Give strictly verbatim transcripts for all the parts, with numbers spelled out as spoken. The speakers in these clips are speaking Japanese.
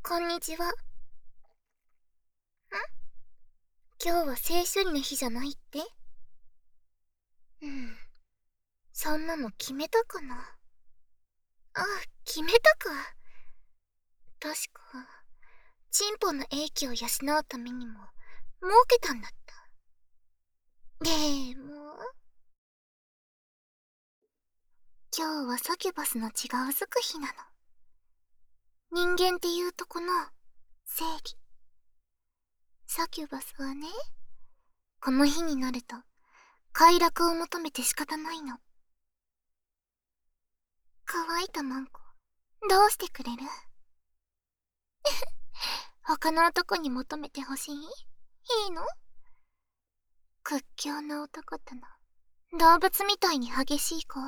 こんにちは。ん？今日は性処理の日じゃないって？うん。そんなの決めたかな？あ、決めたか。確か、チンポの英気を養うためにも、設けたんだった。でも、今日はサキュバスの血がうずく日なの。人間っていうとこの、生理。サキュバスはね、この日になると、快楽を求めて仕方ないの。乾いたマンコ、どうしてくれる？他の男に求めてほしい？いいの？屈強な男との動物みたいに激しい交尾。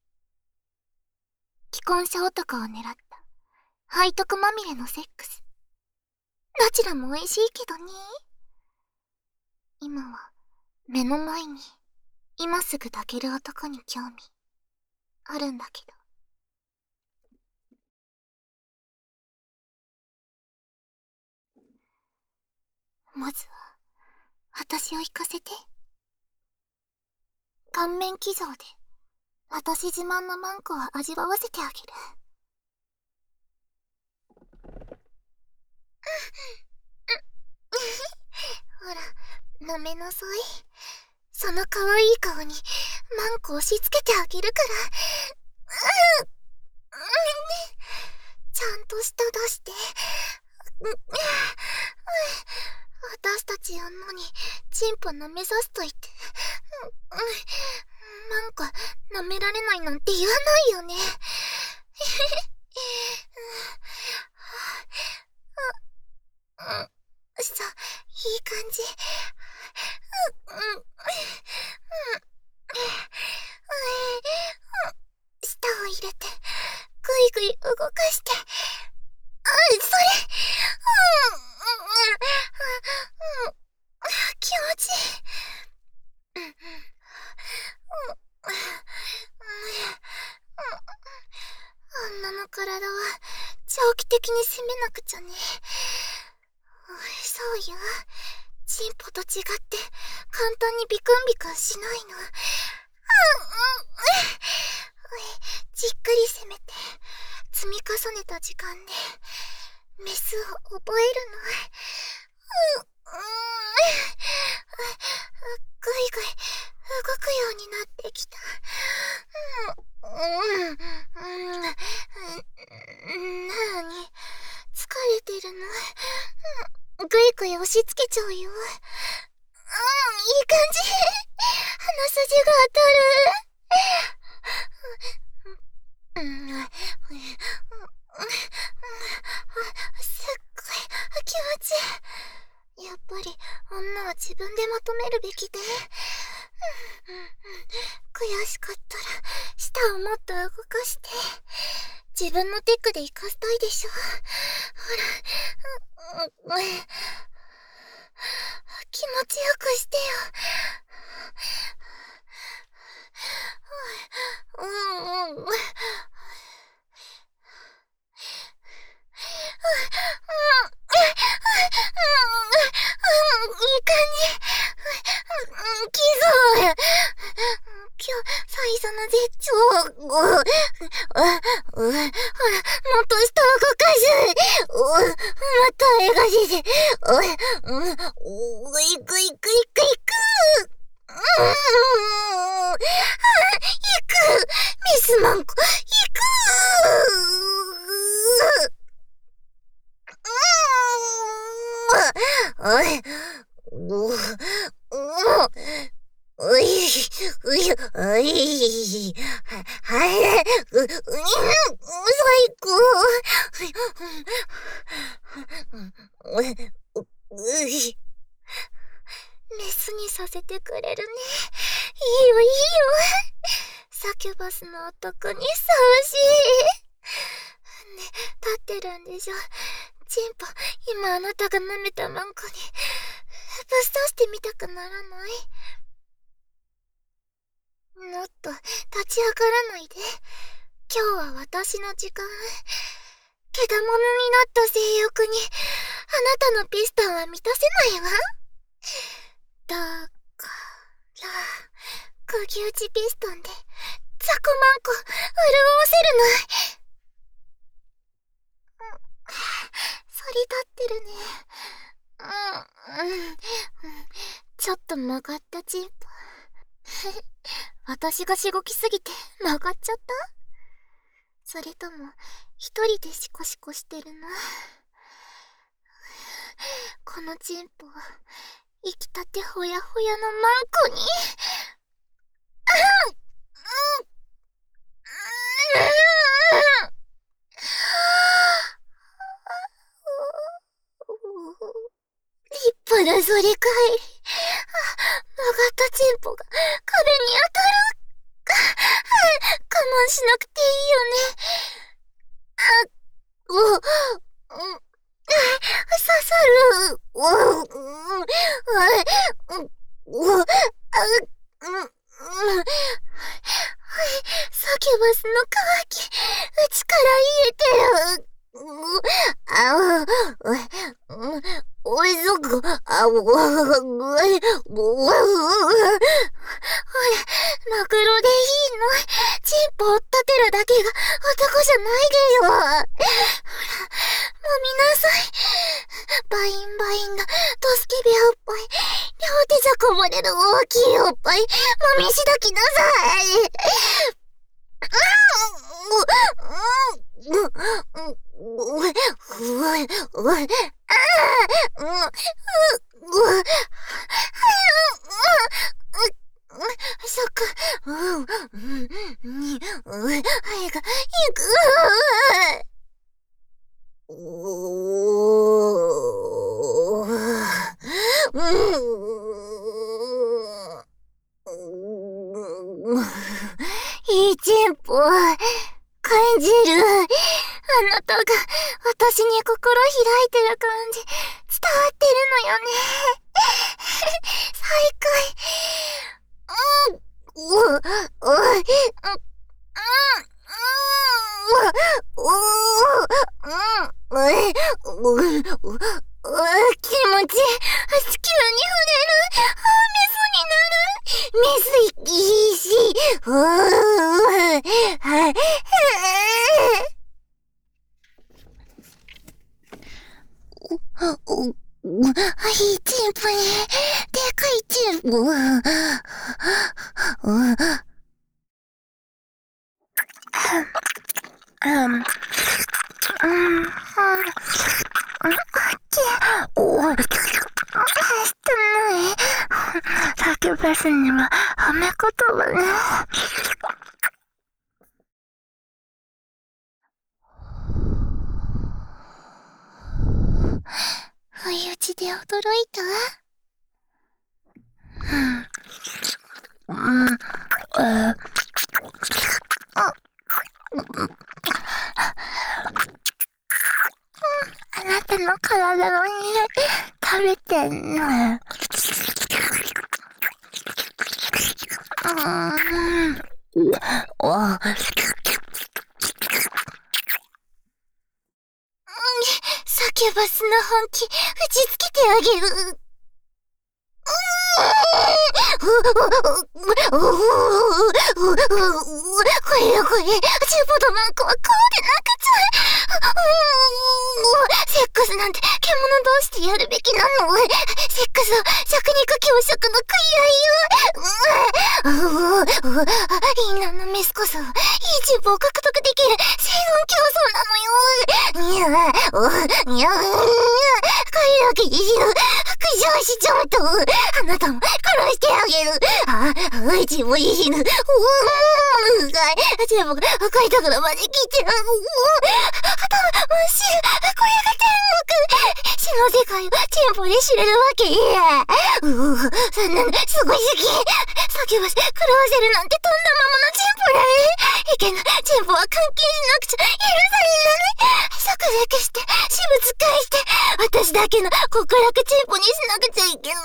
既婚者男を狙った背徳まみれのセックス。どちらも美味しいけどね。今は目の前に今すぐ抱ける男に興味あるんだけど。まずは私を行かせて。顔面騎乗で私自慢のマンコを味わわせてあげる。ほら、舐めなさい。その可愛い顔にマンコ押し付けてあげるから。うん、ちゃんと舌出して。私たち女にチンポ舐めさせといて、なんか舐められないなんて言わないよね。さ、いい感じ。舌を入れてぐいぐい動かして。あ、それ、気持ちいい。女の体は長期的に攻めなくちゃね。そうよ。チンポと違って簡単にビクンビクンしないの。じっくり攻めて積み重ねた時間でメスを覚えるの。ぐいぐい動くようになってきた。なに、疲れてるの？ぐいぐい押し付けちゃうよ。うん、いい感じ。鼻筋が当たる。うん、すっごい気持ちいい。やっぱり女は自分で求めるべきで。悔しかったら舌をもっと動かして自分のテクで生かしたいでしょ。ほら、気持ちよくしてよ。うんうん。いい感じ。キゾー。今日最初の絶頂。ほら、もっと舌を動かす。また絵が出て。おいくいくいくいく。うん。行く。ミスマンコ、行く。おい、お、お、おい、うい、おい、はや、う、う、最高。う、うい。メスにさせてくれるね。いいよ、いいよ。サキュバスの男にふさわしい。ね、立ってるんでしょ。チンポ、今あなたが舐めたマンコにぶっ刺してみたくならない？もっと立ち上がらないで。今日は私の時間。 けだものになった性欲に、あなたのピストンは満たせないわ。だから、釘打ちピストンで、ザコマンコ、潤わせるの。反り立ってるね。うん、うん、ちょっと曲がったチンポ。私がしごきすぎて曲がっちゃった？それとも、一人でシコシコしてるの？このチンポ、生きたてほやほやのマンコに。立派なそれかいり。曲がったチンポが壁に当たる。我慢しなくていいよね。あ、う、う、刺さる。う、う、う、う、あ、うん、うん。サキュバスの渇き、内から癒えてる。う、あ、う、う、おいそく、あ、う、う、う、う、う、マグロでいいの？チンポを立てるだけが男じゃないでよ。ほら、もみなさい。バインバインなドスケベおっぱい。両手じゃこぼれる大きいおっぱい。もみしだきなさい。そっか。うん、うん、に、うん、はいが、いく。おー。いいチンポ。感じる。あなたが私に心開いてる感じ、伝わってるのよね。再会。うん、う、う、う、うん、うん、うん、うん、うん、うん、うん、うん、気持ち、地球に触れる。メスになる。メスいいし。うー、はい。お、お、いいチンポね。でかいチンポ。うん。うん。うん。お、してない。サキュバスには褒め言葉ね。不意打ちで驚いた？うん。うん。えー、あなたの体の匂い食べてんの。うん。お、サキュバスの本気、打ちつけてあげる。これよこれ、チンポとマンコはこうでなくちゃ。セックスなんて獣同士でやるべきなの。セックスは弱肉強食の食い合いよ。インナーのメスこそ、いいチンポを獲得できる生存競争なのよ。にゃー、にゃー、これだけで死ぬ。駆除しちゃうと、あなたも殺してあげる。あ、うちも死ぬ。うーん、うがい。チンポが赤いところまで来て、うーん、頭、真っ白。これが天国。死の世界をチンポで知れるわけ。うー、そんなのすごい好き。サキュバス、狂わせるなんてとんだままのチンポだね。 いけない。チンポは監禁しなくちゃ許されない。即属して、私物返して、私だけの極楽チンポにしなくちゃいけない。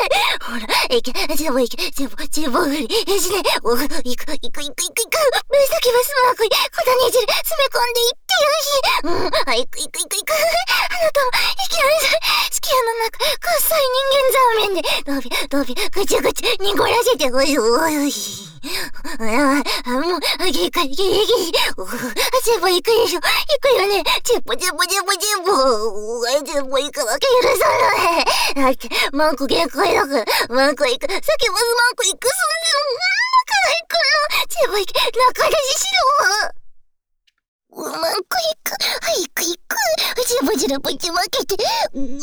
ほら、いけ、チンポいけ、チンポ、チンポ振り、えしね、お、行く、行く、行く、行く、行く、目先はスマークに、小谷汁、詰め込んでいってよし。うん、あ、行く、行く、行く、行く。あなたも、生きられない。スキアの中、くっさい人間ザーメンで、ドビ、ドビ、ぐちぐち、濁らせてほしい。おい、ああ、もう、ギカギギギギ。チンポ行くでしょ。行くよね。チンポ、チンポ、チンポ、チンポ。チンポ行くわけ許さない。だって、マンコ限界だから。マンコ行く。さっきまずマンコ行く。そんなの、だから行くの。チンポ行け。仲出ししろ。マンコ行く。はい、行く行く。チンポチンポチ負けて。うーん。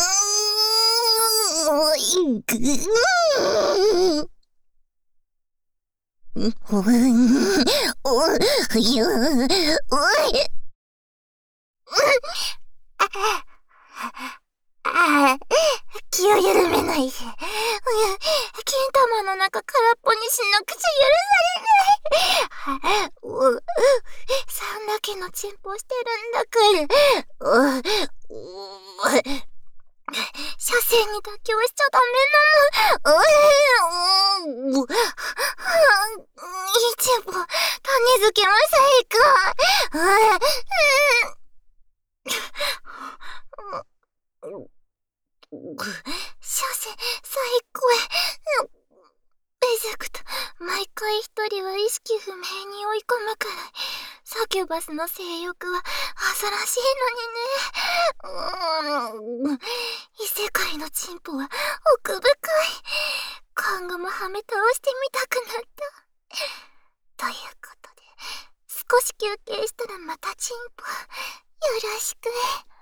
行く。うーん。おい、おい、おい、ああ、気を緩めないで。金玉の中空っぽにしなくちゃ許されない。お、そんだけのチンポしてるんだから。お、お、車線に妥協しちゃダメなの。おい、お、チンポ、種付けも最高。車線最高や。エジェクト、毎回一人は意識不明に追い込むくらい、サキュバスの性欲はアザらしいのにね。うーん、異世界のチンポは奥深い。今後もはめ倒してみたくなった。ということで、少し休憩したらまたチンポ、よろしく。